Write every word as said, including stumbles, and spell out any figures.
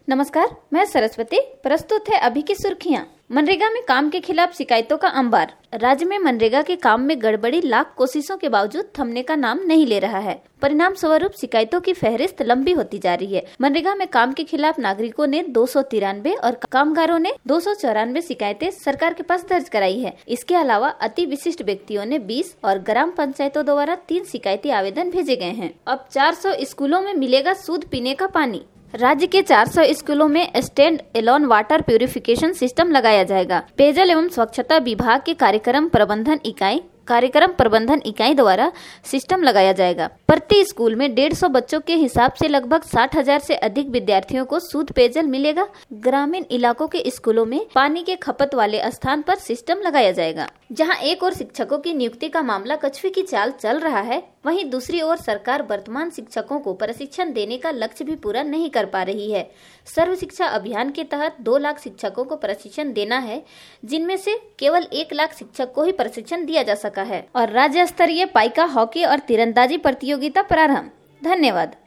नमस्कार, मैं सरस्वती। प्रस्तुत है अभी की सुर्खियां। मनरेगा में काम के खिलाफ शिकायतों का अंबार। राज्य में मनरेगा के काम में गड़बड़ी लाख कोशिशों के बावजूद थमने का नाम नहीं ले रहा है। परिणाम स्वरूप शिकायतों की फहरिस्त लंबी होती जा रही है। मनरेगा में काम के खिलाफ नागरिकों ने दो सौ तिरानवे और कामगारों ने दो सौ चौरानवे शिकायतें सरकार के पास दर्ज कराई है। इसके अलावा अति विशिष्ट व्यक्तियों ने बीस और ग्राम पंचायतों द्वारा तीन शिकायती आवेदन भेजे गए हैं। अब चार सौ स्कूलों में मिलेगा शुद्ध पीने का पानी। राज्य के चार सौ स्कूलों में stand alone water purification system लगाया जाएगा। पेयजल एवं स्वच्छता विभाग के कार्यक्रम प्रबंधन इकाई कार्यक्रम प्रबंधन इकाई द्वारा सिस्टम लगाया जाएगा। प्रति स्कूल में डेढ़ सौ बच्चों के हिसाब से लगभग साठ हजार से अधिक विद्यार्थियों को शुद्ध पेयजल मिलेगा। ग्रामीण इलाकों के स्कूलों में पानी के खपत वाले स्थान पर सिस्टम लगाया जाएगा। जहां एक ओर शिक्षकों की नियुक्ति का मामला कछुए की चाल चल रहा है, वहीं दूसरी ओर सरकार वर्तमान शिक्षकों को प्रशिक्षण देने का लक्ष्य भी पूरा नहीं कर पा रही है। सर्व शिक्षा अभियान के तहत दो लाख शिक्षकों को प्रशिक्षण देना है, जिनमें से केवल एक लाख शिक्षक को ही प्रशिक्षण दिया जा सका है। और राज्य स्तरीय पाइका हॉकी और तीरंदाजी प्रतियोगिता प्रारंभ। धन्यवाद।